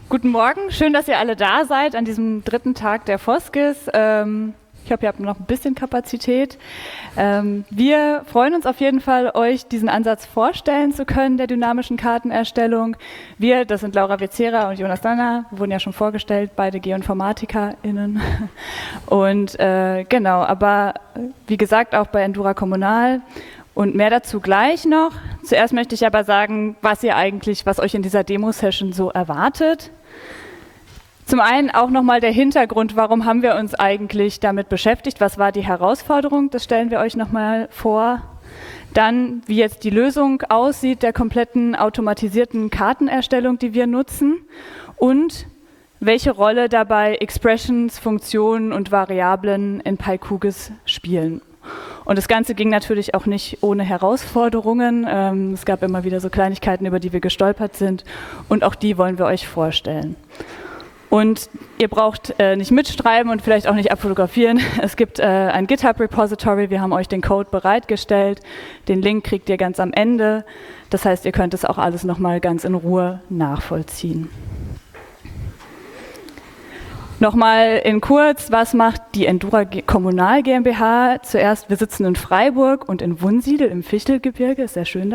Guten Morgen, schön, dass ihr alle da seid an diesem dritten Tag der Foskis. Ich hoffe, ihr habt noch ein bisschen Kapazität. Wir freuen uns auf jeden Fall, euch diesen Ansatz vorstellen zu können, der dynamischen Kartenerstellung. Wir, das sind Laura Vezera und Jonas Danner, wurden ja schon vorgestellt, beide GeoinformatikerInnen. Und genau, aber wie gesagt, auch bei Endura Kommunal. Und mehr dazu gleich noch. Zuerst möchte ich aber sagen, was euch in dieser Demo-Session so erwartet. Zum einen auch nochmal der Hintergrund, warum haben wir uns eigentlich damit beschäftigt, was war die Herausforderung, das stellen wir euch nochmal vor. Dann, wie jetzt die Lösung aussieht, der kompletten automatisierten Kartenerstellung, die wir nutzen und welche Rolle dabei Expressions, Funktionen und Variablen in PyQGIS spielen. Und das Ganze ging natürlich auch nicht ohne Herausforderungen. Es gab immer wieder so Kleinigkeiten, über die wir gestolpert sind und auch die wollen wir euch vorstellen. Und ihr braucht nicht mitschreiben und vielleicht auch nicht abfotografieren. Es gibt ein GitHub-Repository, wir haben euch den Code bereitgestellt. Den Link kriegt ihr ganz am Ende. Das heißt, ihr könnt es auch alles nochmal ganz in Ruhe nachvollziehen. Nochmal in kurz, was macht die Endura Kommunal GmbH? Zuerst, wir sitzen in Freiburg und in Wunsiedel im Fichtelgebirge, ist sehr schön da.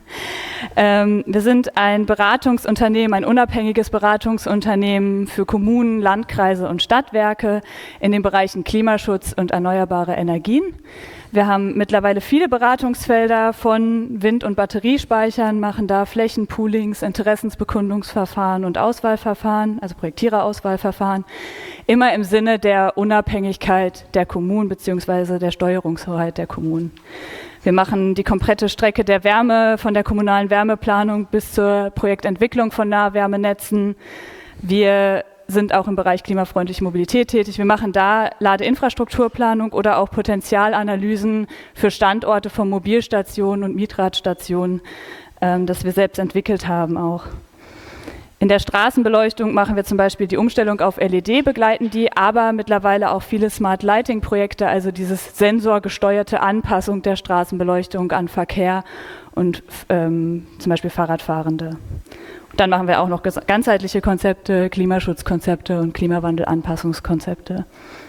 Wir sind ein Beratungsunternehmen, ein unabhängiges Beratungsunternehmen für Kommunen, Landkreise und Stadtwerke in den Bereichen Klimaschutz und erneuerbare Energien. Wir haben mittlerweile viele Beratungsfelder von Wind- und Batteriespeichern, machen da Flächenpoolings, Interessensbekundungsverfahren und Auswahlverfahren, also Projektiererauswahlverfahren, immer im Sinne der Unabhängigkeit der Kommunen bzw. der Steuerungshoheit der Kommunen. Wir machen die komplette Strecke der Wärme von der kommunalen Wärmeplanung bis zur Projektentwicklung von Nahwärmenetzen. Wir sind auch im Bereich klimafreundliche Mobilität tätig. Wir machen da Ladeinfrastrukturplanung oder auch Potenzialanalysen für Standorte von Mobilstationen und Mietradstationen, das wir selbst entwickelt haben auch. In der Straßenbeleuchtung machen wir zum Beispiel die Umstellung auf LED, begleiten die, aber mittlerweile auch viele Smart Lighting Projekte, also dieses sensorgesteuerte Anpassung der Straßenbeleuchtung an Verkehr und zum Beispiel Fahrradfahrende. Dann machen wir auch noch ganzheitliche Konzepte, Klimaschutzkonzepte und Klimawandelanpassungskonzepte.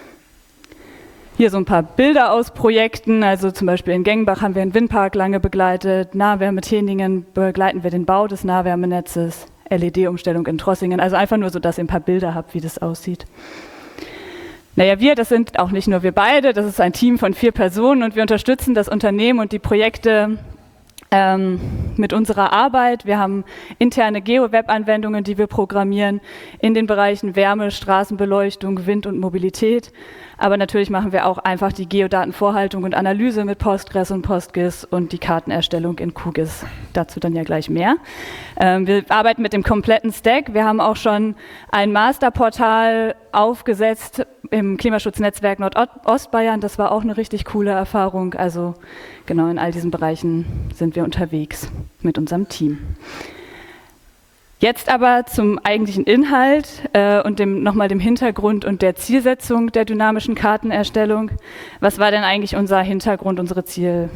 Hier so ein paar Bilder aus Projekten, also zum Beispiel in Gengenbach haben wir einen Windpark lange begleitet, Nahwärme Teningen begleiten wir den Bau des Nahwärmenetzes, LED-Umstellung in Trossingen, also einfach nur so, dass ihr ein paar Bilder habt, wie das aussieht. Naja, das sind auch nicht nur wir beide, das ist ein Team von 4 Personen und wir unterstützen das Unternehmen und die Projekte mit unserer Arbeit. Wir haben interne Geo-Web-Anwendungen, die wir programmieren in den Bereichen Wärme, Straßenbeleuchtung, Wind und Mobilität. Aber natürlich machen wir auch einfach die Geodatenvorhaltung und Analyse mit Postgres und PostGIS und die Kartenerstellung in QGIS. Dazu dann ja gleich mehr. Wir arbeiten mit dem kompletten Stack. Wir haben auch schon ein Masterportal aufgesetzt im Klimaschutznetzwerk Nordostbayern. Das war auch eine richtig coole Erfahrung. Also genau in all diesen Bereichen sind wir unterwegs mit unserem Team. Jetzt aber zum eigentlichen Inhalt und nochmal dem Hintergrund und der Zielsetzung der dynamischen Kartenerstellung. Was war denn eigentlich unser Hintergrund, unsere Ziel?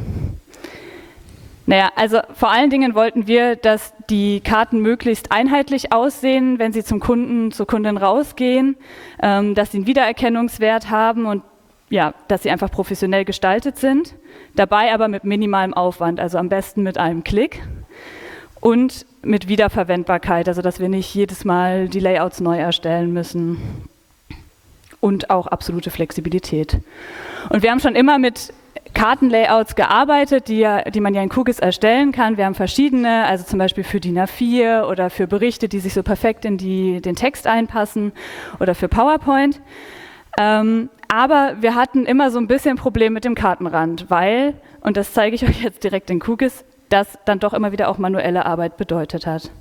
Naja, also vor allen Dingen wollten wir, dass die Karten möglichst einheitlich aussehen, wenn sie zum Kunden, zur Kundin rausgehen, dass sie einen Wiedererkennungswert haben und ja, dass sie einfach professionell gestaltet sind, dabei aber mit minimalem Aufwand, also am besten mit einem Klick. Und mit Wiederverwendbarkeit, also dass wir nicht jedes Mal die Layouts neu erstellen müssen und auch absolute Flexibilität. Und wir haben schon immer mit Kartenlayouts gearbeitet, die man ja in QGIS erstellen kann. Wir haben verschiedene, also zum Beispiel für DIN A4 oder für Berichte, die sich so perfekt in den Text einpassen oder für PowerPoint. Aber wir hatten immer so ein bisschen Problem mit dem Kartenrand, weil, und das zeige ich euch jetzt direkt in QGIS, das dann doch immer wieder auch manuelle Arbeit bedeutet hat.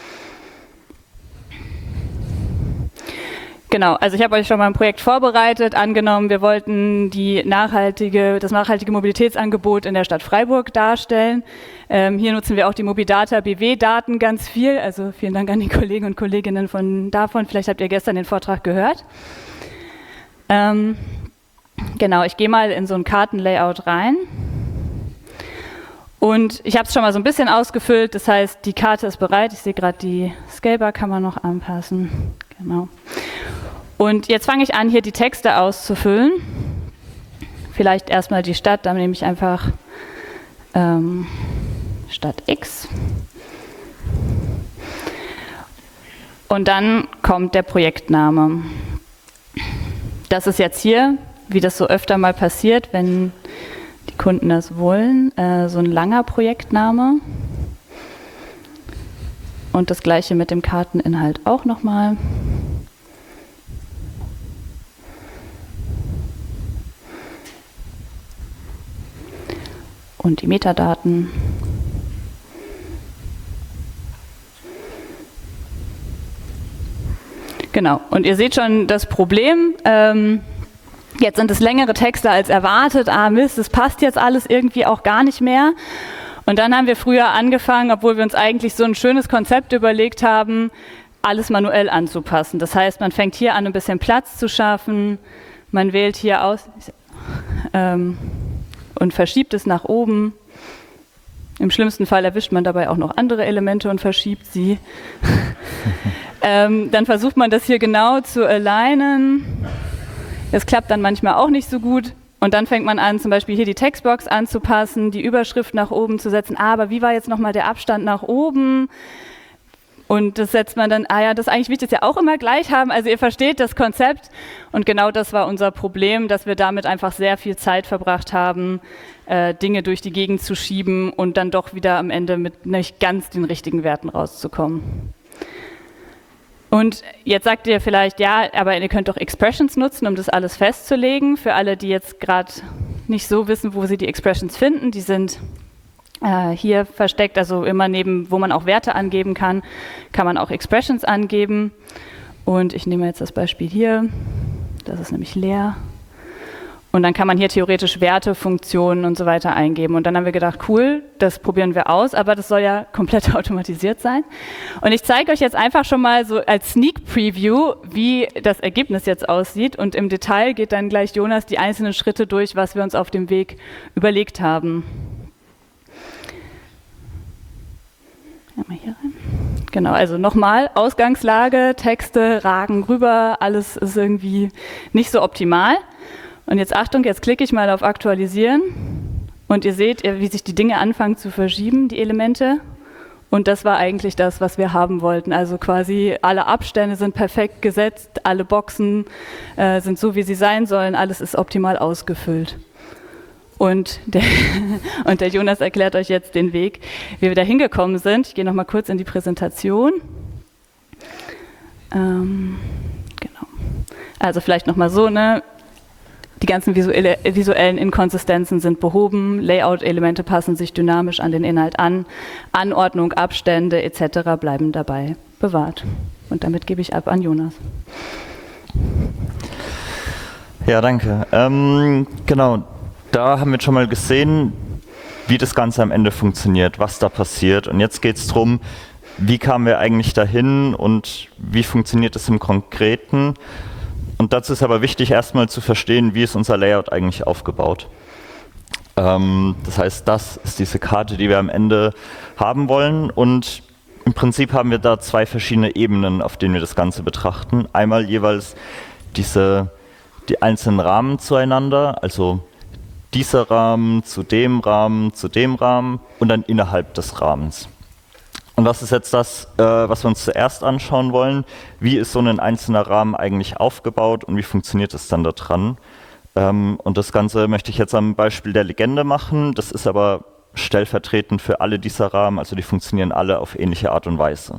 Genau, also ich habe euch schon mal ein Projekt vorbereitet, angenommen, wir wollten das nachhaltige Mobilitätsangebot in der Stadt Freiburg darstellen. Hier nutzen wir auch die Mobidata BW-Daten ganz viel, also vielen Dank an die Kollegen und Kolleginnen davon, vielleicht habt ihr gestern den Vortrag gehört. Genau, ich gehe mal in so ein Kartenlayout rein. Und ich habe es schon mal so ein bisschen ausgefüllt, das heißt, die Karte ist bereit. Ich sehe gerade, die Scalebar kann man noch anpassen. Genau. Und jetzt fange ich an, hier die Texte auszufüllen. Vielleicht erstmal die Stadt, dann nehme ich einfach Stadt X. Und dann kommt der Projektname. Das ist jetzt hier, wie das so öfter mal passiert, wenn die Kunden das wollen, so ein langer Projektname. Und das gleiche mit dem Karteninhalt auch nochmal. Und die Metadaten. Genau, und ihr seht schon das Problem. Jetzt sind es längere Texte als erwartet. Ah Mist, das passt jetzt alles irgendwie auch gar nicht mehr. Und dann haben wir früher angefangen, obwohl wir uns eigentlich so ein schönes Konzept überlegt haben, alles manuell anzupassen. Das heißt, man fängt hier an, ein bisschen Platz zu schaffen. Man wählt hier aus und verschiebt es nach oben. Im schlimmsten Fall erwischt man dabei auch noch andere Elemente und verschiebt sie. Dann versucht man das hier genau zu alignen. Das klappt dann manchmal auch nicht so gut. Und dann fängt man an, zum Beispiel hier die Textbox anzupassen, die Überschrift nach oben zu setzen. Aber wie war jetzt nochmal der Abstand nach oben? Und das setzt man dann, das ist eigentlich wichtig, das ja auch immer gleich haben. Also ihr versteht das Konzept. Und genau das war unser Problem, dass wir damit einfach sehr viel Zeit verbracht haben, Dinge durch die Gegend zu schieben und dann doch wieder am Ende mit nicht ganz den richtigen Werten rauszukommen. Und jetzt sagt ihr vielleicht, ja, aber ihr könnt doch Expressions nutzen, um das alles festzulegen. Für alle, die jetzt gerade nicht so wissen, wo sie die Expressions finden, die sind hier versteckt, also immer neben, wo man auch Werte angeben kann man auch Expressions angeben. Und ich nehme jetzt das Beispiel hier, das ist nämlich leer. Und dann kann man hier theoretisch Werte, Funktionen und so weiter eingeben. Und dann haben wir gedacht, cool, das probieren wir aus, aber das soll ja komplett automatisiert sein. Und ich zeige euch jetzt einfach schon mal so als Sneak Preview, wie das Ergebnis jetzt aussieht. Und im Detail geht dann gleich Jonas die einzelnen Schritte durch, was wir uns auf dem Weg überlegt haben. Ja, mal hier rein. Genau, also nochmal, Ausgangslage, Texte ragen rüber, alles ist irgendwie nicht so optimal. Und jetzt Achtung, jetzt klicke ich mal auf Aktualisieren und ihr seht, wie sich die Dinge anfangen zu verschieben, die Elemente. Und das war eigentlich das, was wir haben wollten. Also quasi alle Abstände sind perfekt gesetzt, alle Boxen sind so, wie sie sein sollen, alles ist optimal ausgefüllt. Und der Jonas erklärt euch jetzt den Weg, wie wir da hingekommen sind. Ich gehe nochmal kurz in die Präsentation. Genau. Also vielleicht nochmal so, ne? Die ganzen visuellen Inkonsistenzen sind behoben, Layout-Elemente passen sich dynamisch an den Inhalt an, Anordnung, Abstände etc. bleiben dabei bewahrt. Und damit gebe ich ab an Jonas. Ja, danke. Genau, da haben wir schon mal gesehen, wie das Ganze am Ende funktioniert, was da passiert. Und jetzt geht es darum, wie kamen wir eigentlich dahin und wie funktioniert es im Konkreten. Und dazu ist aber wichtig, erstmal zu verstehen, wie ist unser Layout eigentlich aufgebaut. Das heißt, das ist diese Karte, die wir am Ende haben wollen. Und im Prinzip haben wir da zwei verschiedene Ebenen, auf denen wir das Ganze betrachten. Einmal jeweils die einzelnen Rahmen zueinander, also dieser Rahmen zu dem Rahmen und dann innerhalb des Rahmens. Und was ist jetzt das, was wir uns zuerst anschauen wollen? Wie ist so ein einzelner Rahmen eigentlich aufgebaut und wie funktioniert es dann da dran? Und das Ganze möchte ich jetzt am Beispiel der Legende machen. Das ist aber stellvertretend für alle dieser Rahmen, also die funktionieren alle auf ähnliche Art und Weise.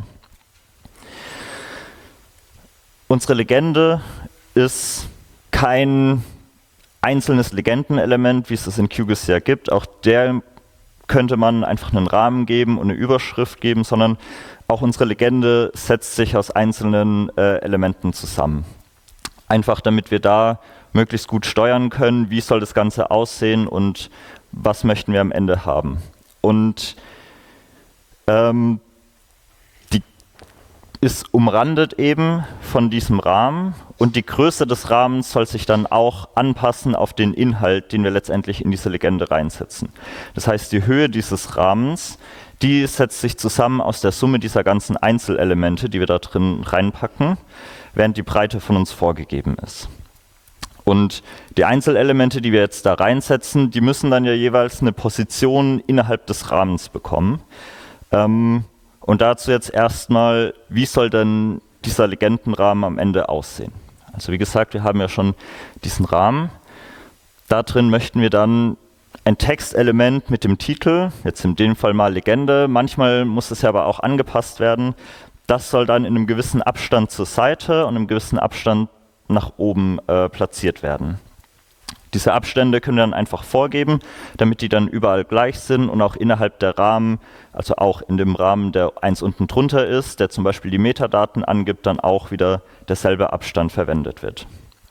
Unsere Legende ist kein einzelnes Legendenelement, wie es das in QGIS ja gibt. Auch der könnte man einfach einen Rahmen geben und eine Überschrift geben, sondern auch unsere Legende setzt sich aus einzelnen Elementen zusammen. Einfach damit wir da möglichst gut steuern können, wie soll das Ganze aussehen und was möchten wir am Ende haben. Und die ist umrandet eben von diesem Rahmen und die Größe des Rahmens soll sich dann auch anpassen auf den Inhalt, den wir letztendlich in diese Legende reinsetzen. Das heißt, die Höhe dieses Rahmens, die setzt sich zusammen aus der Summe dieser ganzen Einzelelemente, die wir da drin reinpacken, während die Breite von uns vorgegeben ist. Und die Einzelelemente, die wir jetzt da reinsetzen, die müssen dann ja jeweils eine Position innerhalb des Rahmens bekommen. Und dazu jetzt erstmal, wie soll denn dieser Legendenrahmen am Ende aussehen? Also wie gesagt, wir haben ja schon diesen Rahmen. Da drin möchten wir dann ein Textelement mit dem Titel, jetzt in dem Fall mal Legende, manchmal muss es ja aber auch angepasst werden. Das soll dann in einem gewissen Abstand zur Seite und einem gewissen Abstand nach oben platziert werden. Diese Abstände können wir dann einfach vorgeben, damit die dann überall gleich sind und auch innerhalb der Rahmen, also auch in dem Rahmen, der eins unten drunter ist, der zum Beispiel die Metadaten angibt, dann auch wieder derselbe Abstand verwendet wird.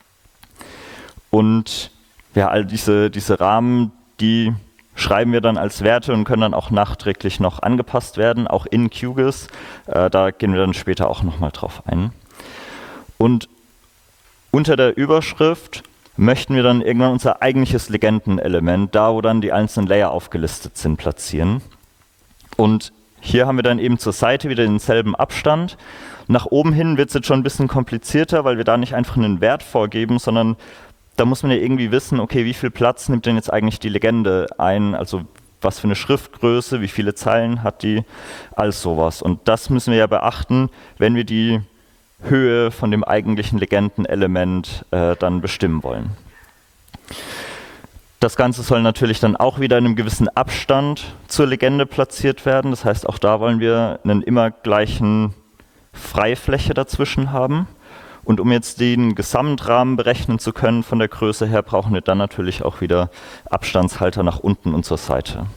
Und ja, all diese Rahmen, die schreiben wir dann als Werte und können dann auch nachträglich noch angepasst werden, auch in QGIS. Da gehen wir dann später auch nochmal drauf ein. Und unter der Überschrift möchten wir dann irgendwann unser eigentliches Legendenelement, da wo dann die einzelnen Layer aufgelistet sind, platzieren. Und hier haben wir dann eben zur Seite wieder denselben Abstand. Nach oben hin wird es jetzt schon ein bisschen komplizierter, weil wir da nicht einfach einen Wert vorgeben, sondern da muss man ja irgendwie wissen, okay, wie viel Platz nimmt denn jetzt eigentlich die Legende ein, also was für eine Schriftgröße, wie viele Zeilen hat die, alles sowas. Und das müssen wir ja beachten, wenn wir die Höhe von dem eigentlichen Legendenelement dann bestimmen wollen. Das Ganze soll natürlich dann auch wieder in einem gewissen Abstand zur Legende platziert werden. Das heißt, auch da wollen wir einen immer gleichen Freifläche dazwischen haben. Und um jetzt den Gesamtrahmen berechnen zu können von der Größe her, brauchen wir dann natürlich auch wieder Abstandshalter nach unten und zur Seite.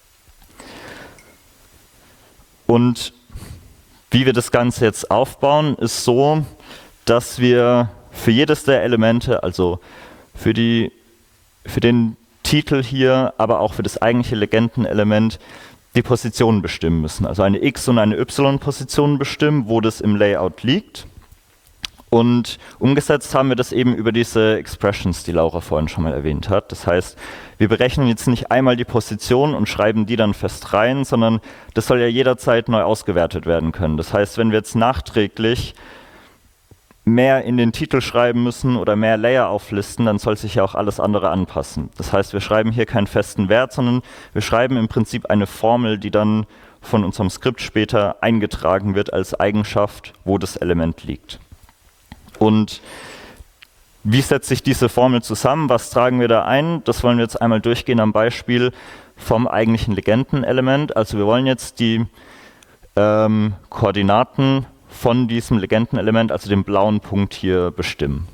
Und wie wir das Ganze jetzt aufbauen, ist so, dass wir für jedes der Elemente, also für den Titel hier, aber auch für das eigentliche Legendenelement, die Positionen bestimmen müssen. Also eine X- und eine Y-Position bestimmen, wo das im Layout liegt. Und umgesetzt haben wir das eben über diese Expressions, die Laura vorhin schon mal erwähnt hat. Das heißt, wir berechnen jetzt nicht einmal die Position und schreiben die dann fest rein, sondern das soll ja jederzeit neu ausgewertet werden können. Das heißt, wenn wir jetzt nachträglich mehr in den Titel schreiben müssen oder mehr Layer auflisten, dann soll sich ja auch alles andere anpassen. Das heißt, wir schreiben hier keinen festen Wert, sondern wir schreiben im Prinzip eine Formel, die dann von unserem Skript später eingetragen wird als Eigenschaft, wo das Element liegt. Und wie setzt sich diese Formel zusammen? Was tragen wir da ein? Das wollen wir jetzt einmal durchgehen am Beispiel vom eigentlichen Legendenelement. Also wir wollen jetzt die Koordinaten von diesem Legendenelement, also dem blauen Punkt hier, bestimmen.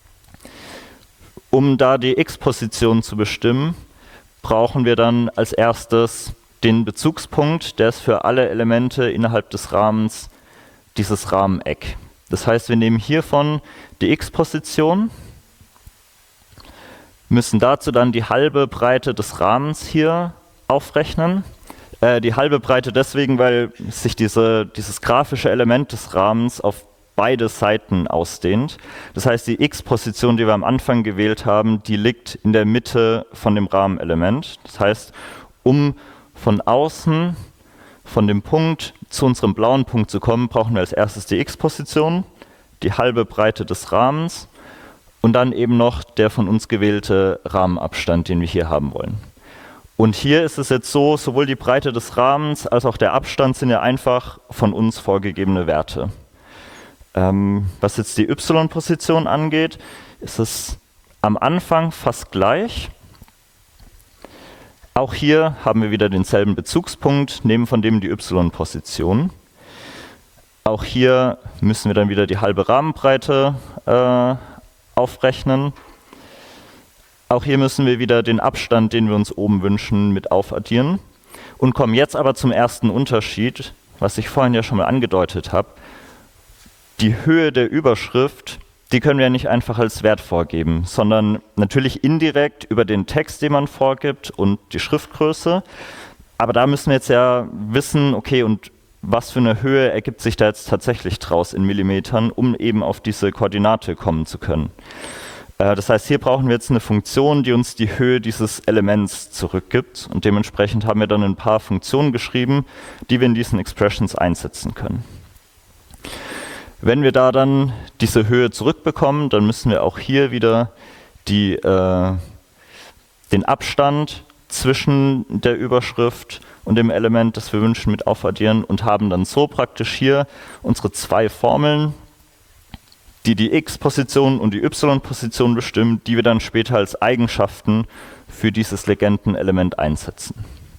Um da die X-Position zu bestimmen, brauchen wir dann als erstes den Bezugspunkt, der ist für alle Elemente innerhalb des Rahmens dieses Rahmeneck. Das heißt, wir nehmen hiervon die X-Position, müssen dazu dann die halbe Breite des Rahmens hier aufrechnen. Die halbe Breite deswegen, weil sich dieses grafische Element des Rahmens auf beide Seiten ausdehnt. Das heißt, die X-Position, die wir am Anfang gewählt haben, die liegt in der Mitte von dem Rahmenelement. Das heißt, um von außen, von dem Punkt zu unserem blauen Punkt zu kommen, brauchen wir als erstes die X-Position, die halbe Breite des Rahmens und dann eben noch der von uns gewählte Rahmenabstand, den wir hier haben wollen. Und hier ist es jetzt so, sowohl die Breite des Rahmens als auch der Abstand sind ja einfach von uns vorgegebene Werte. Was jetzt die Y-Position angeht, ist es am Anfang fast gleich. Auch hier haben wir wieder denselben Bezugspunkt, nehmen von dem die Y-Position. Auch hier müssen wir dann wieder die halbe Rahmenbreite aufrechnen. Auch hier müssen wir wieder den Abstand, den wir uns oben wünschen, mit aufaddieren. Und kommen jetzt aber zum ersten Unterschied, was ich vorhin ja schon mal angedeutet habe. Die Höhe der Überschrift, die können wir ja nicht einfach als Wert vorgeben, sondern natürlich indirekt über den Text, den man vorgibt und die Schriftgröße. Aber da müssen wir jetzt ja wissen, okay, und was für eine Höhe ergibt sich da jetzt tatsächlich draus in Millimetern, um eben auf diese Koordinate kommen zu können. Das heißt, hier brauchen wir jetzt eine Funktion, die uns die Höhe dieses Elements zurückgibt. Und dementsprechend haben wir dann ein paar Funktionen geschrieben, die wir in diesen Expressions einsetzen können. Wenn wir da dann diese Höhe zurückbekommen, dann müssen wir auch hier wieder den Abstand zwischen der Überschrift und dem Element, das wir wünschen, mit aufaddieren und haben dann so praktisch hier unsere zwei Formeln, die die X-Position und die Y-Position bestimmen, die wir dann später als Eigenschaften für dieses Legendenelement einsetzen.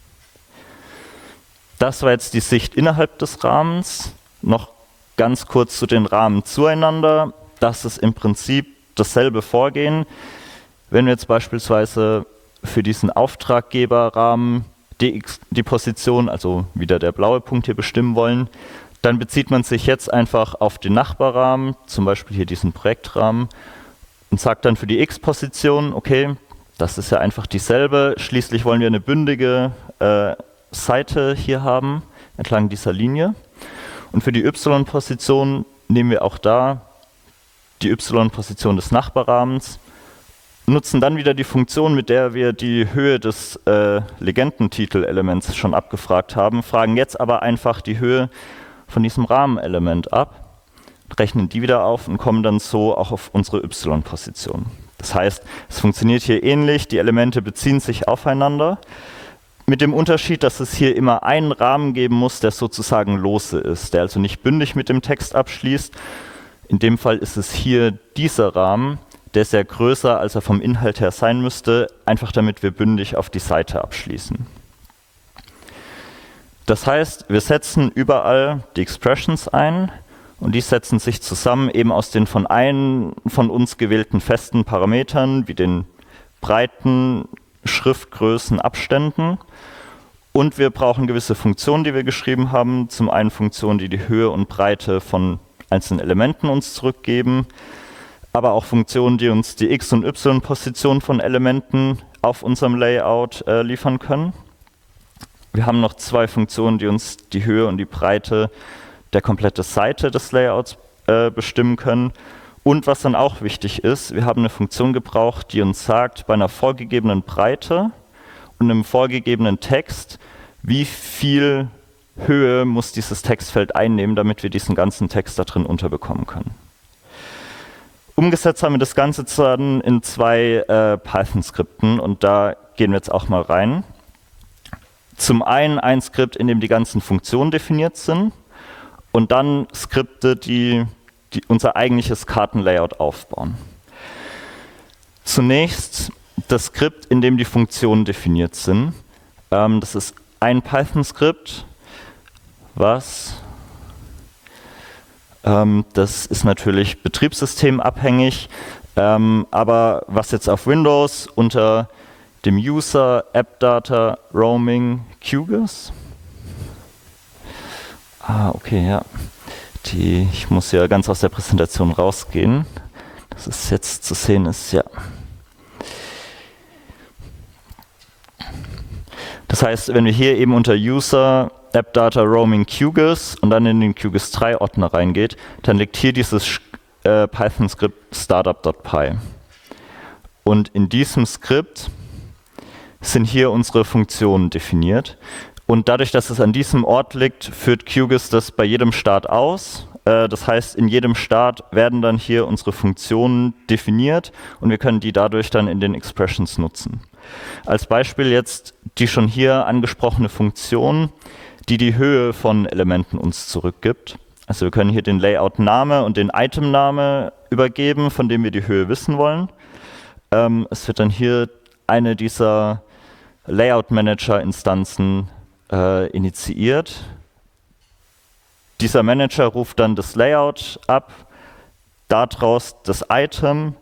Das war jetzt die Sicht innerhalb des Rahmens. Noch ganz kurz zu den Rahmen zueinander. Das ist im Prinzip dasselbe Vorgehen. Wenn wir jetzt beispielsweise für diesen Auftraggeberrahmen die Position, also wieder der blaue Punkt hier bestimmen wollen, dann bezieht man sich jetzt einfach auf den Nachbarrahmen, zum Beispiel hier diesen Projektrahmen, und sagt dann für die X-Position, okay, das ist ja einfach dieselbe, schließlich wollen wir eine bündige Seite hier haben, entlang dieser Linie. Und für die Y-Position nehmen wir auch da die Y-Position des Nachbarrahmens, nutzen dann wieder die Funktion, mit der wir die Höhe des Legendentitelelements schon abgefragt haben, fragen jetzt aber einfach die Höhe von diesem Rahmenelement ab, rechnen die wieder auf und kommen dann so auch auf unsere Y-Position. Das heißt, es funktioniert hier ähnlich, die Elemente beziehen sich aufeinander, mit dem Unterschied, dass es hier immer einen Rahmen geben muss, der sozusagen lose ist, der also nicht bündig mit dem Text abschließt. In dem Fall ist es hier dieser Rahmen, der ist ja größer, als er vom Inhalt her sein müsste, einfach damit wir bündig auf die Seite abschließen. Das heißt, wir setzen überall die Expressions ein und die setzen sich zusammen eben aus den von uns gewählten festen Parametern, wie den Breiten, Schriftgrößen, Abständen. Und wir brauchen gewisse Funktionen, die wir geschrieben haben. Zum einen Funktionen, die die Höhe und Breite von einzelnen Elementen uns zurückgeben, aber auch Funktionen, die uns die X- und Y-Position von Elementen auf unserem Layout liefern können. Wir haben noch zwei Funktionen, die uns die Höhe und die Breite der kompletten Seite des Layouts bestimmen können. Und was dann auch wichtig ist, wir haben eine Funktion gebraucht, die uns sagt, bei einer vorgegebenen Breite und einem vorgegebenen Text, wie viel Höhe muss dieses Textfeld einnehmen, damit wir diesen ganzen Text da drin unterbekommen können. Umgesetzt haben wir das Ganze dann in zwei Python-Skripten und da gehen wir jetzt auch mal rein. Zum einen ein Skript, in dem die ganzen Funktionen definiert sind und dann Skripte, die unser eigentliches Kartenlayout aufbauen. Zunächst das Skript, in dem die Funktionen definiert sind. Das ist ein Python-Skript, das ist natürlich betriebssystemabhängig, aber was jetzt auf Windows unter dem User AppData Roaming QGIS. Okay, ja. Ich muss ja ganz aus der Präsentation rausgehen. Das ist jetzt zu sehen ist, ja. Das heißt, wenn wir hier eben unter User AppData Roaming QGIS und dann in den QGIS 3 Ordner reingeht, dann liegt hier dieses Python-Skript startup.py. Und in diesem Skript sind hier unsere Funktionen definiert. Und dadurch, dass es an diesem Ort liegt, führt QGIS das bei jedem Start aus. Das heißt, in jedem Start werden dann hier unsere Funktionen definiert und wir können die dadurch dann in den Expressions nutzen. Als Beispiel jetzt die schon hier angesprochene Funktion, die die Höhe von Elementen uns zurückgibt. Also wir können hier den Layout-Name und den Item-Name übergeben, von dem wir die Höhe wissen wollen. Es wird dann hier eine dieser Layout-Manager-Instanzen initiiert. Dieser Manager ruft dann das Layout ab, daraus das Item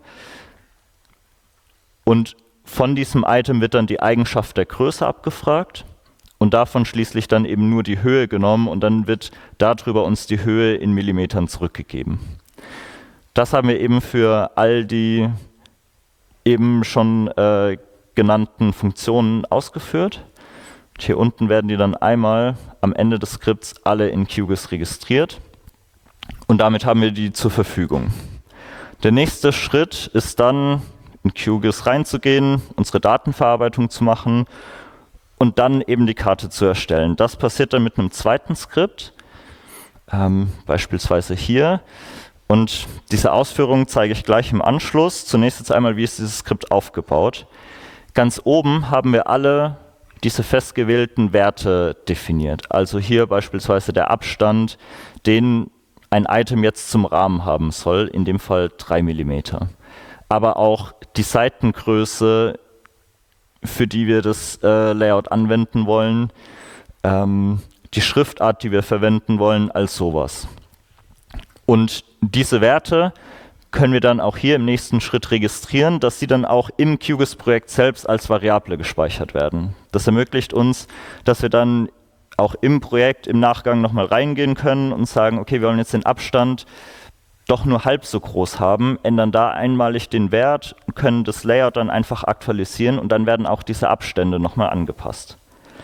und von diesem Item wird dann die Eigenschaft der Größe abgefragt und davon schließlich dann eben nur die Höhe genommen und dann wird darüber uns die Höhe in Millimetern zurückgegeben. Das haben wir eben für all die eben schon genannten Funktionen ausgeführt. Hier unten werden die dann einmal am Ende des Skripts alle in QGIS registriert und damit haben wir die zur Verfügung. Der nächste Schritt ist dann, in QGIS reinzugehen, unsere Datenverarbeitung zu machen und dann eben die Karte zu erstellen. Das passiert dann mit einem zweiten Skript, beispielsweise hier. Und diese Ausführungen zeige ich gleich im Anschluss. Zunächst jetzt einmal, wie ist dieses Skript aufgebaut. Ganz oben haben wir alle diese festgewählten Werte definiert. Also hier beispielsweise der Abstand, den ein Item jetzt zum Rahmen haben soll, in dem Fall 3 mm. Aber auch die Seitengröße, für die wir das Layout anwenden wollen, die Schriftart, die wir verwenden wollen, als sowas. Und diese Werte können wir dann auch hier im nächsten Schritt registrieren, dass sie dann auch im QGIS-Projekt selbst als Variable gespeichert werden. Das ermöglicht uns, dass wir dann auch im Projekt im Nachgang nochmal reingehen können und sagen, okay, wir wollen jetzt den Abstand doch nur halb so groß haben, ändern da einmalig den Wert, können das Layout dann einfach aktualisieren und dann werden auch diese Abstände nochmal angepasst.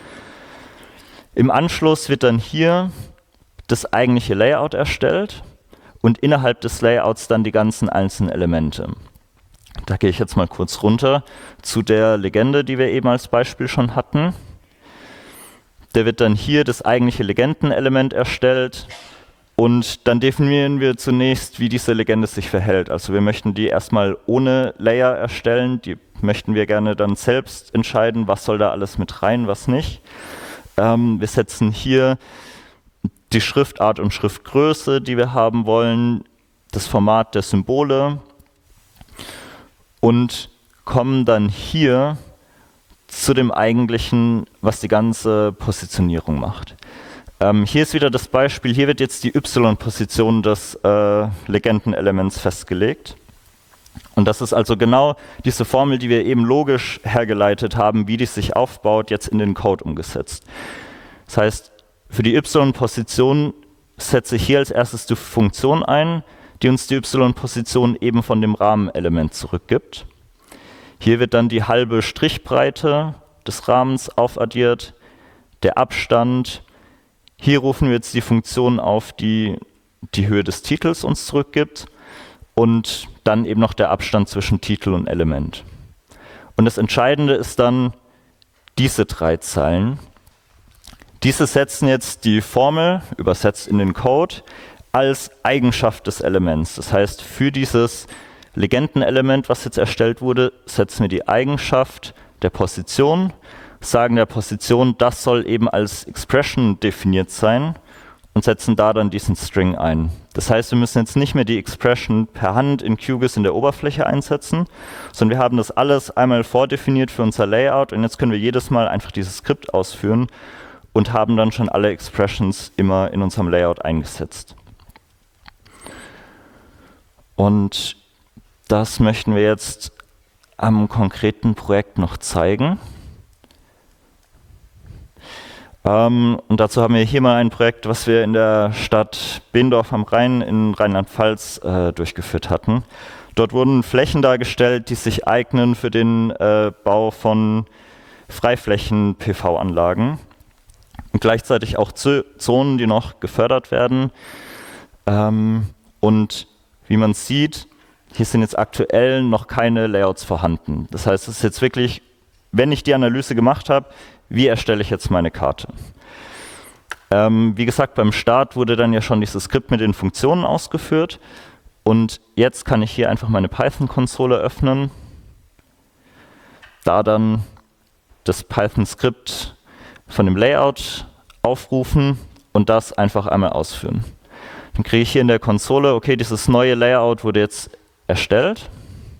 Im Anschluss wird dann hier das eigentliche Layout erstellt und innerhalb des Layouts dann die ganzen einzelnen Elemente. Da gehe ich jetzt mal kurz runter zu der Legende, die wir eben als Beispiel schon hatten. Da wird dann hier das eigentliche Legendenelement erstellt und dann definieren wir zunächst, wie diese Legende sich verhält. Also wir möchten die erstmal ohne Layer erstellen, die möchten wir gerne dann selbst entscheiden, was soll da alles mit rein, was nicht. Wir setzen hier die Schriftart und Schriftgröße, die wir haben wollen, das Format der Symbole und kommen dann hier zu dem eigentlichen, was die ganze Positionierung macht. Hier ist wieder das Beispiel, hier wird jetzt die Y-Position des Legendenelements festgelegt. Und das ist also genau diese Formel, die wir eben logisch hergeleitet haben, wie die sich aufbaut, jetzt in den Code umgesetzt. Das heißt, für die Y-Position setze ich hier als erstes die Funktion ein, die uns die Y-Position eben von dem Rahmenelement zurückgibt. Hier wird dann die halbe Strichbreite des Rahmens aufaddiert, der Abstand. Hier rufen wir jetzt die Funktion auf, die die Höhe des Titels uns zurückgibt und dann eben noch der Abstand zwischen Titel und Element. Und das Entscheidende ist dann diese 3 Zeilen. Diese setzen jetzt die Formel, übersetzt in den Code, als Eigenschaft des Elements. Das heißt, für dieses Legendenelement, was jetzt erstellt wurde, setzen wir die Eigenschaft der Position, sagen der Position, das soll eben als Expression definiert sein und setzen da dann diesen String ein. Das heißt, wir müssen jetzt nicht mehr die Expression per Hand in QGIS in der Oberfläche einsetzen, sondern wir haben das alles einmal vordefiniert für unser Layout und jetzt können wir jedes Mal einfach dieses Skript ausführen und haben dann schon alle Expressions immer in unserem Layout eingesetzt. Und das möchten wir jetzt am konkreten Projekt noch zeigen. Und dazu haben wir hier mal ein Projekt, was wir in der Stadt Behendorf am Rhein in Rheinland-Pfalz durchgeführt hatten. Dort wurden Flächen dargestellt, die sich eignen für den Bau von Freiflächen-PV-Anlagen. Und gleichzeitig auch Zonen, die noch gefördert werden. Und wie man sieht, hier sind jetzt aktuell noch keine Layouts vorhanden. Das heißt, es ist jetzt wirklich, wenn ich die Analyse gemacht habe, wie erstelle ich jetzt meine Karte? Wie gesagt, beim Start wurde dann ja schon dieses Skript mit den Funktionen ausgeführt. Und jetzt kann ich hier einfach meine Python-Konsole öffnen, da dann das Python-Skript von dem Layout aufrufen und das einfach einmal ausführen. Dann kriege ich hier in der Konsole, okay, dieses neue Layout wurde jetzt erstellt.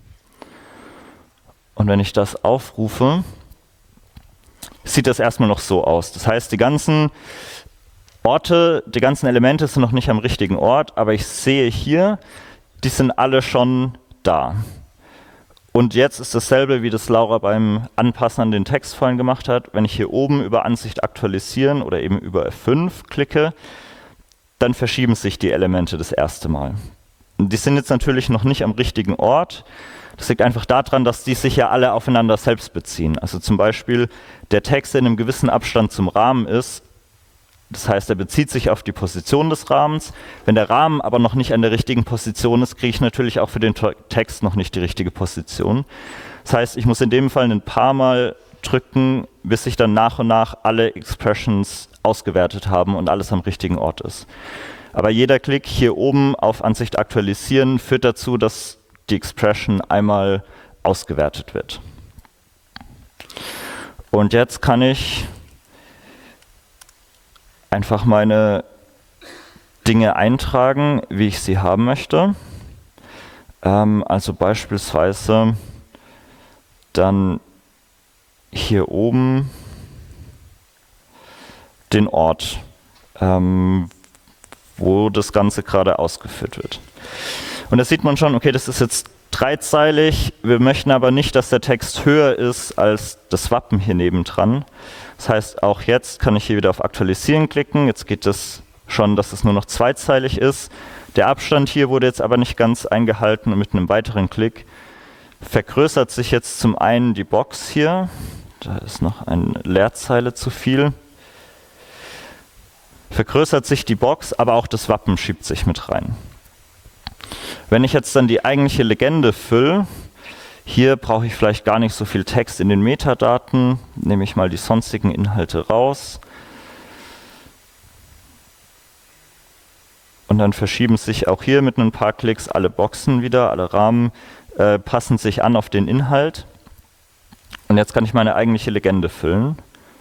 Und wenn ich das aufrufe, sieht das erstmal noch so aus. Das heißt, die ganzen Orte, die ganzen Elemente sind noch nicht am richtigen Ort, aber ich sehe hier, die sind alle schon da. Und jetzt ist dasselbe, wie das Laura beim Anpassen an den Text vorhin gemacht hat. Wenn ich hier oben über Ansicht aktualisieren oder eben über F5 klicke, dann verschieben sich die Elemente das erste Mal. Und die sind jetzt natürlich noch nicht am richtigen Ort. Das liegt einfach daran, dass die sich ja alle aufeinander selbst beziehen. Also zum Beispiel der Text, der in einem gewissen Abstand zum Rahmen ist, das heißt, er bezieht sich auf die Position des Rahmens. Wenn der Rahmen aber noch nicht an der richtigen Position ist, kriege ich natürlich auch für den Text noch nicht die richtige Position. Das heißt, ich muss in dem Fall ein paar Mal drücken, bis sich dann nach und nach alle Expressions ausgewertet haben und alles am richtigen Ort ist. Aber jeder Klick hier oben auf Ansicht aktualisieren führt dazu, dass die Expression einmal ausgewertet wird. Und jetzt kann ich einfach meine Dinge eintragen, wie ich sie haben möchte. Also beispielsweise dann hier oben den Ort, wo das Ganze gerade ausgeführt wird. Und da sieht man schon, okay, das ist jetzt dreizeilig, wir möchten aber nicht, dass der Text höher ist als das Wappen hier nebendran. Das heißt, auch jetzt kann ich hier wieder auf Aktualisieren klicken. Jetzt geht es schon, dass es nur noch zweizeilig ist. Der Abstand hier wurde jetzt aber nicht ganz eingehalten und mit einem weiteren Klick vergrößert sich jetzt zum einen die Box hier. Da ist noch eine Leerzeile zu viel. Vergrößert sich die Box, aber auch das Wappen schiebt sich mit rein. Wenn ich jetzt dann die eigentliche Legende fülle, hier brauche ich vielleicht gar nicht so viel Text in den Metadaten, nehme ich mal die sonstigen Inhalte raus. Und dann verschieben sich auch hier mit ein paar Klicks alle Boxen wieder, alle Rahmen passen sich an auf den Inhalt. Und jetzt kann ich meine eigentliche Legende füllen.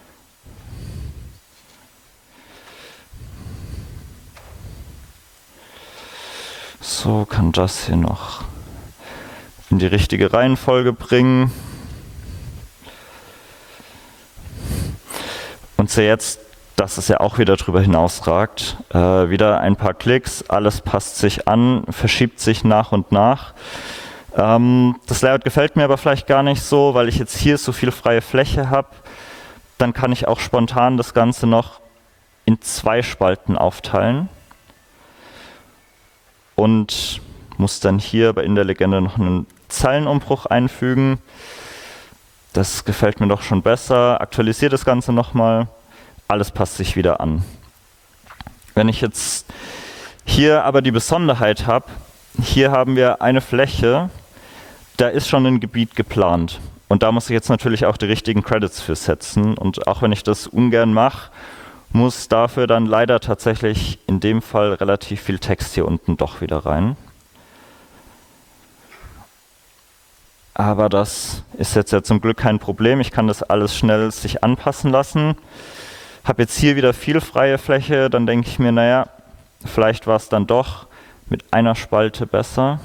So, kann das hier noch in die richtige Reihenfolge bringen. Und sehe jetzt, dass es ja auch wieder darüber hinausragt. Wieder ein paar Klicks, alles passt sich an, verschiebt sich nach und nach. Das Layout gefällt mir aber vielleicht gar nicht so, weil ich jetzt hier so viel freie Fläche habe. Dann kann ich auch spontan das Ganze noch in 2 Spalten aufteilen. Und muss dann hier in der Legende noch einen Zeilenumbruch einfügen. Das gefällt mir doch schon besser. Aktualisiere das Ganze nochmal. Alles passt sich wieder an. Wenn ich jetzt hier aber die Besonderheit habe, hier haben wir eine Fläche, da ist schon ein Gebiet geplant. Und da muss ich jetzt natürlich auch die richtigen Credits für setzen. Und auch wenn ich das ungern mache, muss dafür dann leider tatsächlich in dem Fall relativ viel Text hier unten doch wieder rein. Aber das ist jetzt ja zum Glück kein Problem. Ich kann das alles schnell sich anpassen lassen. Habe jetzt hier wieder viel freie Fläche, dann denke ich mir, naja, vielleicht war es dann doch mit einer Spalte besser.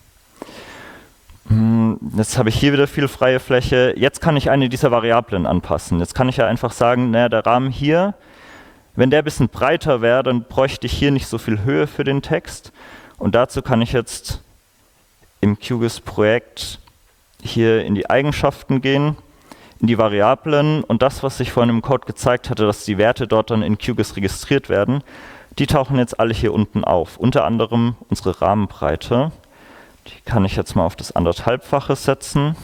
Jetzt habe ich hier wieder viel freie Fläche. Jetzt kann ich eine dieser Variablen anpassen. Jetzt kann ich ja einfach sagen, naja, der Rahmen hier, wenn der ein bisschen breiter wäre, dann bräuchte ich hier nicht so viel Höhe für den Text. Und dazu kann ich jetzt im QGIS-Projekt hier in die Eigenschaften gehen, in die Variablen und das, was ich vorhin im Code gezeigt hatte, dass die Werte dort dann in QGIS registriert werden, die tauchen jetzt alle hier unten auf. Unter anderem unsere Rahmenbreite. Die kann ich jetzt mal auf das 1,5-fache setzen.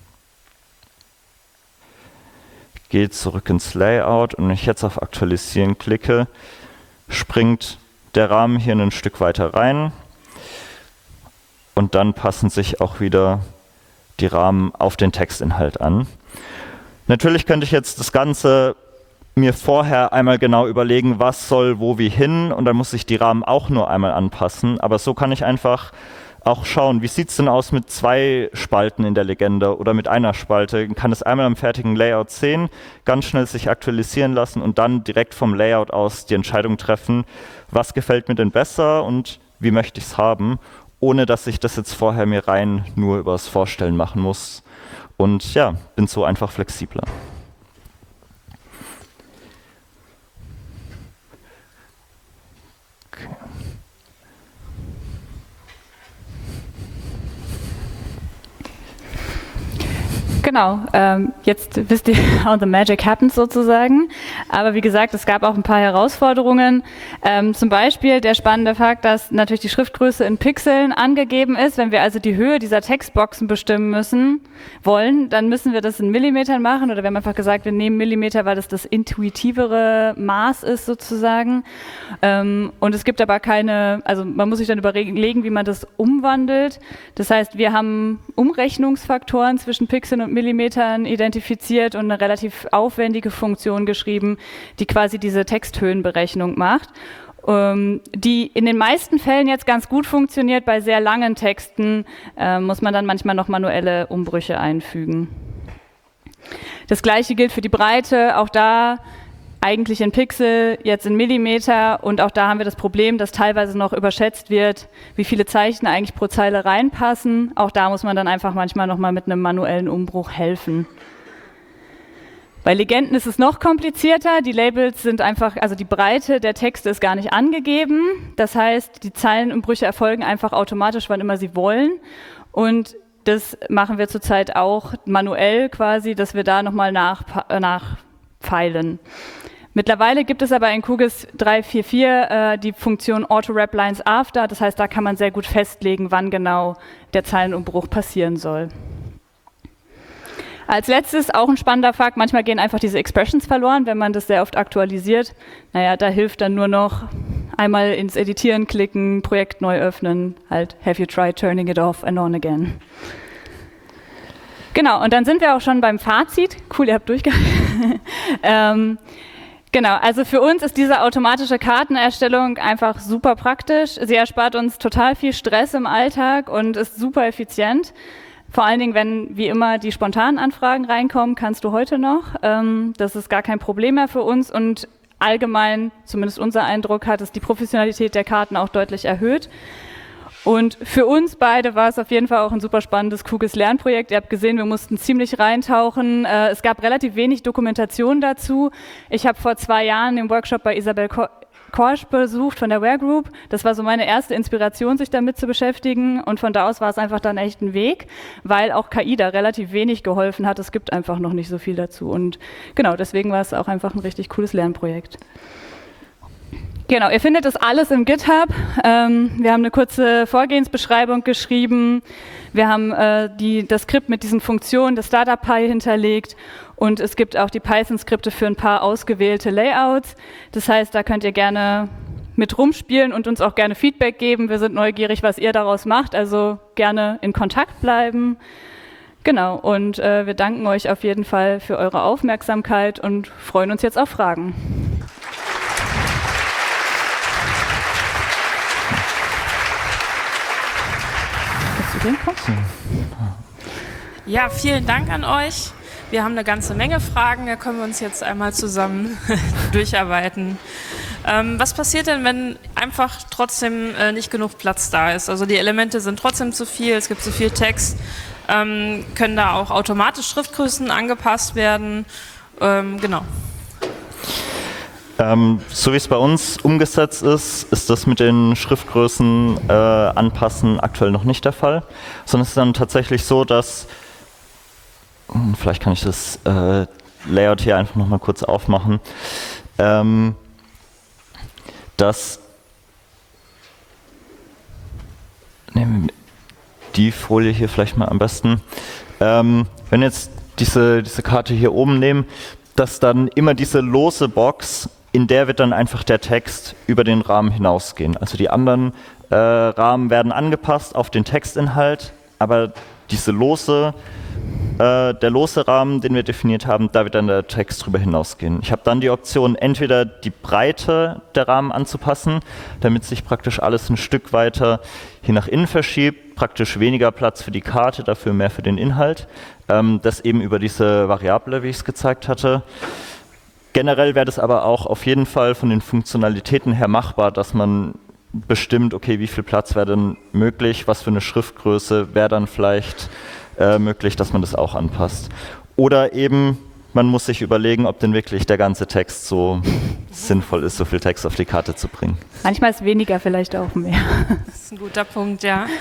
Gehe zurück ins Layout und wenn ich jetzt auf Aktualisieren klicke, springt der Rahmen hier ein Stück weiter rein und dann passen sich auch wieder die Rahmen auf den Textinhalt an. Natürlich könnte ich jetzt das Ganze mir vorher einmal genau überlegen, was soll wo wie hin und dann muss ich die Rahmen auch nur einmal anpassen, aber so kann ich einfach auch schauen, wie sieht es denn aus mit 2 Spalten in der Legende oder mit einer Spalte. Ich kann es einmal am fertigen Layout sehen, ganz schnell sich aktualisieren lassen und dann direkt vom Layout aus die Entscheidung treffen, was gefällt mir denn besser und wie möchte ich es haben, ohne dass ich das jetzt vorher mir rein nur übers Vorstellen machen muss. Und ja, bin so einfach flexibler. Genau, jetzt wisst ihr, how the magic happens sozusagen. Aber wie gesagt, es gab auch ein paar Herausforderungen. Zum Beispiel der spannende Fakt, dass natürlich die Schriftgröße in Pixeln angegeben ist. Wenn wir also die Höhe dieser Textboxen bestimmen wollen, dann müssen wir das in Millimetern machen. Oder wir haben einfach gesagt, wir nehmen Millimeter, weil das intuitivere Maß ist sozusagen. Und es gibt aber also man muss sich dann überlegen, wie man das umwandelt. Das heißt, wir haben Umrechnungsfaktoren zwischen Pixeln und Millimetern identifiziert und eine relativ aufwendige Funktion geschrieben, die quasi diese Texthöhenberechnung macht, die in den meisten Fällen jetzt ganz gut funktioniert. Bei sehr langen Texten muss man dann manchmal noch manuelle Umbrüche einfügen. Das gleiche gilt für die Breite, auch da eigentlich in Pixel, jetzt in Millimeter, und auch da haben wir das Problem, dass teilweise noch überschätzt wird, wie viele Zeichen eigentlich pro Zeile reinpassen. Auch da muss man dann einfach manchmal nochmal mit einem manuellen Umbruch helfen. Bei Legenden ist es noch komplizierter. Die Labels sind einfach, also die Breite der Texte ist gar nicht angegeben. Das heißt, die Zeilenumbrüche erfolgen einfach automatisch, wann immer sie wollen. Und das machen wir zurzeit auch manuell quasi, dass wir da nochmal nachfeilen. Mittlerweile gibt es aber in QGIS 3.4.4 die Funktion Auto-Wrap Lines After. Das heißt, da kann man sehr gut festlegen, wann genau der Zeilenumbruch passieren soll. Als letztes auch ein spannender Fakt, manchmal gehen einfach diese Expressions verloren, wenn man das sehr oft aktualisiert. Naja, da hilft dann nur noch einmal ins Editieren klicken, Projekt neu öffnen, halt have you tried turning it off and on again. Genau, und dann sind wir auch schon beim Fazit. Cool, ihr habt durchgehalten. Genau, also für uns ist diese automatische Kartenerstellung einfach super praktisch. Sie erspart uns total viel Stress im Alltag und ist super effizient. Vor allen Dingen, wenn wie immer die spontanen Anfragen reinkommen, kannst du heute noch. Das ist gar kein Problem mehr für uns und allgemein, zumindest unser Eindruck, hat es die Professionalität der Karten auch deutlich erhöht. Und für uns beide war es auf jeden Fall auch ein super spannendes QGIS-Lernprojekt. Ihr habt gesehen, wir mussten ziemlich reintauchen. Es gab relativ wenig Dokumentation dazu. Ich habe vor 2 Jahren den Workshop bei Isabel Korsch besucht von der Ware Group. Das war so meine erste Inspiration, sich damit zu beschäftigen. Und von da aus war es einfach dann echt ein Weg, weil auch KI da relativ wenig geholfen hat. Es gibt einfach noch nicht so viel dazu. Und genau, deswegen war es auch einfach ein richtig cooles Lernprojekt. Genau, ihr findet das alles im GitHub. Wir haben eine kurze Vorgehensbeschreibung geschrieben. Wir haben das Skript mit diesen Funktionen des Startup-Py hinterlegt und es gibt auch die Python-Skripte für ein paar ausgewählte Layouts. Das heißt, da könnt ihr gerne mit rumspielen und uns auch gerne Feedback geben. Wir sind neugierig, was ihr daraus macht, also gerne in Kontakt bleiben. Genau, und wir danken euch auf jeden Fall für eure Aufmerksamkeit und freuen uns jetzt auf Fragen. Ja, vielen Dank an euch. Wir haben eine ganze Menge Fragen, da können wir uns jetzt einmal zusammen durcharbeiten. Was passiert denn, wenn einfach trotzdem nicht genug Platz da ist? Also die Elemente sind trotzdem zu viel, es gibt zu viel Text. Können da auch automatisch Schriftgrößen angepasst werden? Genau. So wie es bei uns umgesetzt ist das mit den Schriftgrößen anpassen aktuell noch nicht der Fall, sondern es ist dann tatsächlich so, dass, vielleicht kann ich das Layout hier einfach nochmal kurz aufmachen, dass, nehmen wir die Folie hier vielleicht mal am besten, wenn jetzt diese Karte hier oben nehmen, dass dann immer diese lose Box, in der wird dann einfach der Text über den Rahmen hinausgehen. Also die anderen Rahmen werden angepasst auf den Textinhalt, aber der lose Rahmen, den wir definiert haben, da wird dann der Text drüber hinausgehen. Ich habe dann die Option, entweder die Breite der Rahmen anzupassen, damit sich praktisch alles ein Stück weiter hier nach innen verschiebt, praktisch weniger Platz für die Karte, dafür mehr für den Inhalt. Das eben über diese Variable, wie ich es gezeigt hatte. Generell wäre das aber auch auf jeden Fall von den Funktionalitäten her machbar, dass man bestimmt, okay, wie viel Platz wäre denn möglich, was für eine Schriftgröße wäre dann vielleicht möglich, dass man das auch anpasst. Oder eben, man muss sich überlegen, ob denn wirklich der ganze Text so sinnvoll ist, so viel Text auf die Karte zu bringen. Manchmal ist weniger vielleicht auch mehr. Das ist ein guter Punkt, ja.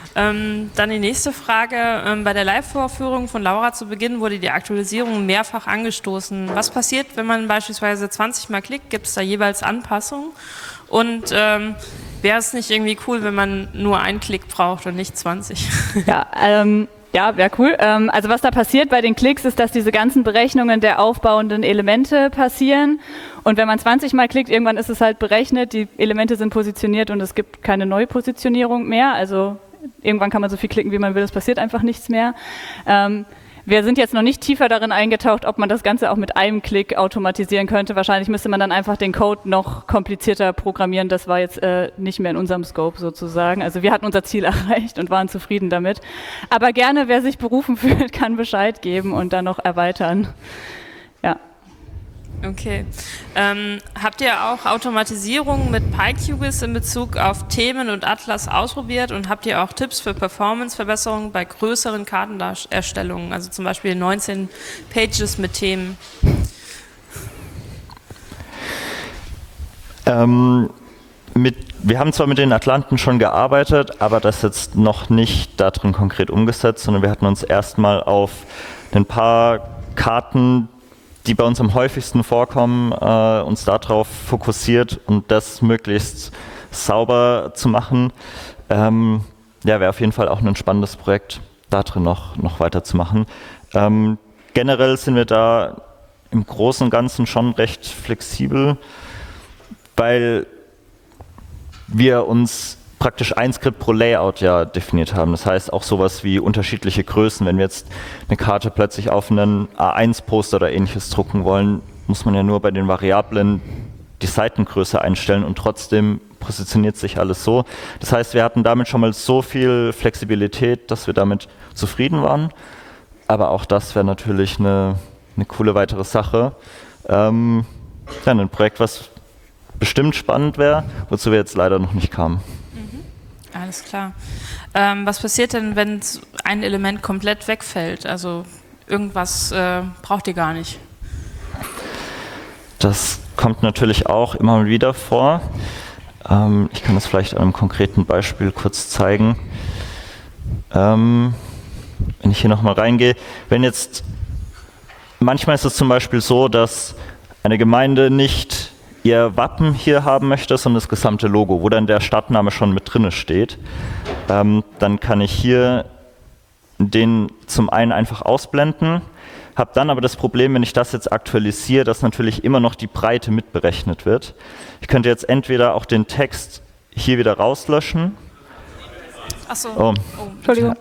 Dann die nächste Frage. Bei der Live-Vorführung von Laura zu Beginn wurde die Aktualisierung mehrfach angestoßen. Was passiert, wenn man beispielsweise 20 Mal klickt? Gibt es da jeweils Anpassungen? Und wäre es nicht irgendwie cool, wenn man nur einen Klick braucht und nicht 20? Ja, wäre cool. Also was da passiert bei den Klicks ist, dass diese ganzen Berechnungen der aufbauenden Elemente passieren. Und wenn man 20 Mal klickt, irgendwann ist es halt berechnet, die Elemente sind positioniert und es gibt keine Neupositionierung mehr. Also irgendwann kann man so viel klicken, wie man will, es passiert einfach nichts mehr. Wir sind jetzt noch nicht tiefer darin eingetaucht, ob man das Ganze auch mit einem Klick automatisieren könnte. Wahrscheinlich müsste man dann einfach den Code noch komplizierter programmieren. Das war jetzt nicht mehr in unserem Scope sozusagen. Also wir hatten unser Ziel erreicht und waren zufrieden damit. Aber gerne, wer sich berufen fühlt, kann Bescheid geben und dann noch erweitern. Ja. Okay. Habt ihr auch Automatisierung mit PyQGIS in Bezug auf Themen und Atlas ausprobiert und habt ihr auch Tipps für Performance-Verbesserungen bei größeren Kartenerstellungen, also zum Beispiel 19 Pages mit Themen? Wir haben zwar mit den Atlanten schon gearbeitet, aber das jetzt noch nicht darin konkret umgesetzt, sondern wir hatten uns erstmal auf ein paar Karten, die bei uns am häufigsten vorkommen, uns darauf fokussiert und das möglichst sauber zu machen. Wäre auf jeden Fall auch ein spannendes Projekt, da drin noch weiterzumachen. Generell sind wir da im Großen und Ganzen schon recht flexibel, weil wir uns praktisch ein Skript pro Layout ja definiert haben. Das heißt auch sowas wie unterschiedliche Größen. Wenn wir jetzt eine Karte plötzlich auf einen A1-Poster oder ähnliches drucken wollen, muss man ja nur bei den Variablen die Seitengröße einstellen und trotzdem positioniert sich alles so. Das heißt, wir hatten damit schon mal so viel Flexibilität, dass wir damit zufrieden waren. Aber auch das wäre natürlich eine coole weitere Sache. Ein Projekt, was bestimmt spannend wäre, wozu wir jetzt leider noch nicht kamen. Alles klar. Was passiert denn, wenn ein Element komplett wegfällt? Also irgendwas braucht ihr gar nicht. Das kommt natürlich auch immer mal wieder vor. Ich kann das vielleicht an einem konkreten Beispiel kurz zeigen. Wenn ich hier nochmal reingehe. Manchmal ist es zum Beispiel so, dass eine Gemeinde nicht ihr Wappen hier haben möchte, sondern das gesamte Logo, wo dann der Stadtname schon mit drin steht. Dann kann ich hier den zum einen einfach ausblenden, habe dann aber das Problem, wenn ich das jetzt aktualisiere, dass natürlich immer noch die Breite mitberechnet wird. Ich könnte jetzt entweder auch den Text hier wieder rauslöschen. Ach so. Oh. Entschuldigung.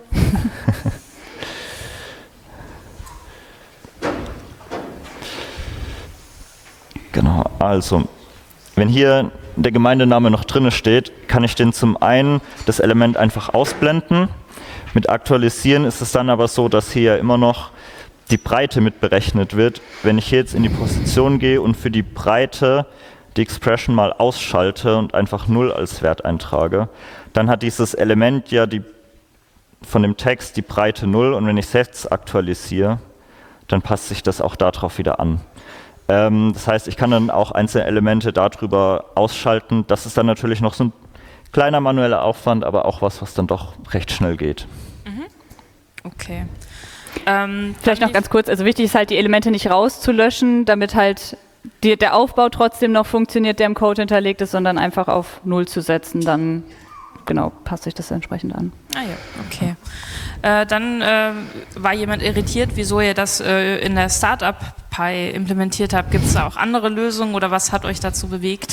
Genau, also wenn hier der Gemeindename noch drin steht, kann ich den zum einen das Element einfach ausblenden. Mit Aktualisieren ist es dann aber so, dass hier immer noch die Breite mitberechnet wird. Wenn ich hier jetzt in die Position gehe und für die Breite die Expression mal ausschalte und einfach 0 als Wert eintrage, dann hat dieses Element ja von dem Text die Breite 0 und wenn ich es jetzt aktualisiere, dann passt sich das auch darauf wieder an. Das heißt, ich kann dann auch einzelne Elemente darüber ausschalten. Das ist dann natürlich noch so ein kleiner manueller Aufwand, aber auch was dann doch recht schnell geht. Okay. Vielleicht noch ganz kurz, also wichtig ist halt, die Elemente nicht rauszulöschen, damit halt der Aufbau trotzdem noch funktioniert, der im Code hinterlegt ist, sondern einfach auf 0 zu setzen, dann genau passt sich das entsprechend an. Ah ja, okay. Dann war jemand irritiert, wieso ihr das in der Startup-Pi implementiert habt. Gibt es da auch andere Lösungen oder was hat euch dazu bewegt?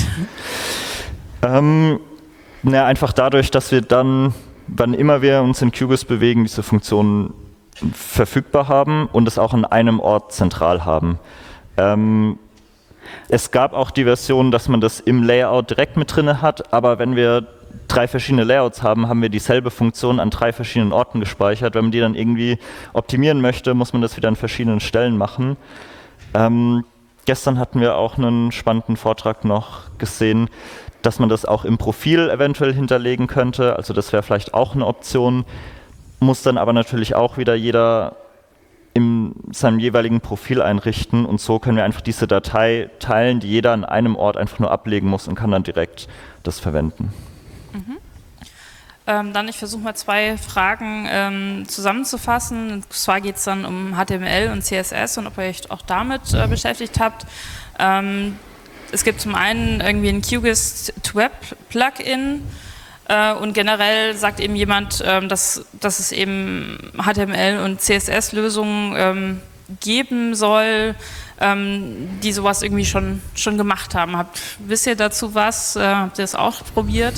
Einfach dadurch, dass wir dann, wann immer wir uns in QGIS bewegen, diese Funktionen verfügbar haben und es auch an einem Ort zentral haben. Es gab auch die Version, dass man das im Layout direkt mit drin hat, aber wenn wir 3 verschiedene Layouts haben wir dieselbe Funktion an 3 verschiedenen Orten gespeichert. Wenn man die dann irgendwie optimieren möchte, muss man das wieder an verschiedenen Stellen machen. Gestern hatten wir auch einen spannenden Vortrag noch gesehen, dass man das auch im Profil eventuell hinterlegen könnte. Also das wäre vielleicht auch eine Option, muss dann aber natürlich auch wieder jeder in seinem jeweiligen Profil einrichten und so können wir einfach diese Datei teilen, die jeder an einem Ort einfach nur ablegen muss und kann dann direkt das verwenden. Ich versuche mal 2 Fragen zusammenzufassen. Und zwar geht es dann um HTML und CSS und ob ihr euch auch damit beschäftigt habt. Es gibt zum einen irgendwie ein QGIS to Web Plugin und generell sagt eben jemand, dass es eben HTML und CSS-Lösungen geben soll, die sowas irgendwie schon gemacht haben. Wisst ihr dazu was? Habt ihr das auch probiert?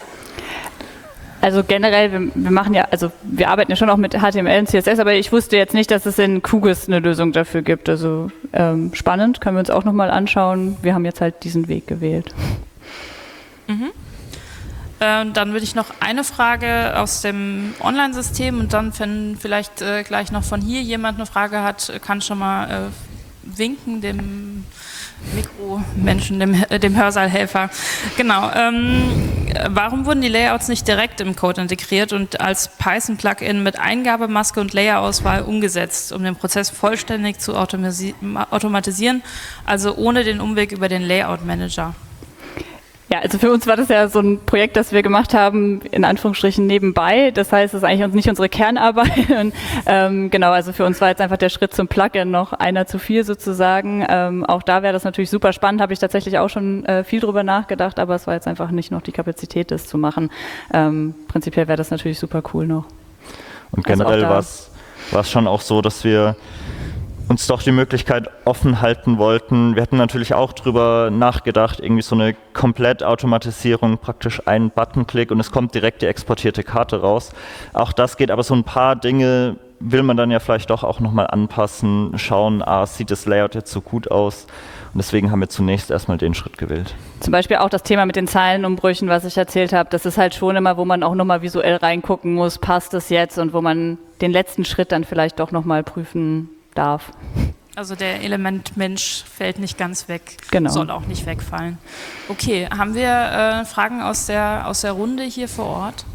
Also generell, wir machen ja, also wir arbeiten ja schon auch mit HTML und CSS, aber ich wusste jetzt nicht, dass es in QGIS eine Lösung dafür gibt. Also spannend, können wir uns auch nochmal anschauen. Wir haben jetzt halt diesen Weg gewählt. Mhm. Dann würde ich noch eine Frage aus dem Online-System und dann, wenn vielleicht gleich noch von hier jemand eine Frage hat, kann schon mal winken, dem Mikromenschen, dem Hörsaalhelfer. Genau. Warum wurden die Layouts nicht direkt im Code integriert und als Python-Plugin mit Eingabemaske und Layerauswahl umgesetzt, um den Prozess vollständig zu automatisieren, also ohne den Umweg über den Layout-Manager? Ja, also für uns war das ja so ein Projekt, das wir gemacht haben, in Anführungsstrichen nebenbei. Das heißt, es ist eigentlich nicht unsere Kernarbeit. Und, genau, also für uns war jetzt einfach der Schritt zum Plugin noch einer zu viel sozusagen. Auch da wäre das natürlich super spannend, habe ich tatsächlich auch schon viel drüber nachgedacht, aber es war jetzt einfach nicht noch die Kapazität, das zu machen. Prinzipiell wäre das natürlich super cool noch. Und generell war es schon auch so, dass wir uns doch die Möglichkeit offen halten wollten. Wir hatten natürlich auch drüber nachgedacht, irgendwie so eine Komplettautomatisierung, praktisch einen Buttonklick und es kommt direkt die exportierte Karte raus. Auch das geht, aber so ein paar Dinge will man dann ja vielleicht doch auch nochmal anpassen, schauen, sieht das Layout jetzt so gut aus? Und deswegen haben wir zunächst erstmal den Schritt gewählt. Zum Beispiel auch das Thema mit den Zeilenumbrüchen, was ich erzählt habe, das ist halt schon immer, wo man auch nochmal visuell reingucken muss, passt das jetzt und wo man den letzten Schritt dann vielleicht doch nochmal prüfen darf. Also der Element Mensch fällt nicht ganz weg, genau. Soll auch nicht wegfallen. Okay, haben wir Fragen aus der Runde hier vor Ort?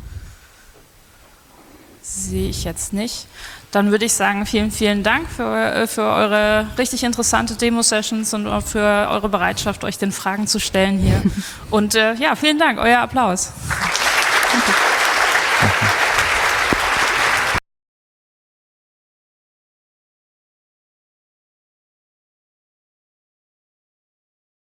Sehe ich jetzt nicht. Dann würde ich sagen, vielen, vielen Dank für eure richtig interessante Demo-Sessions und auch für eure Bereitschaft, euch den Fragen zu stellen hier. Und ja, vielen Dank, euer Applaus. Danke.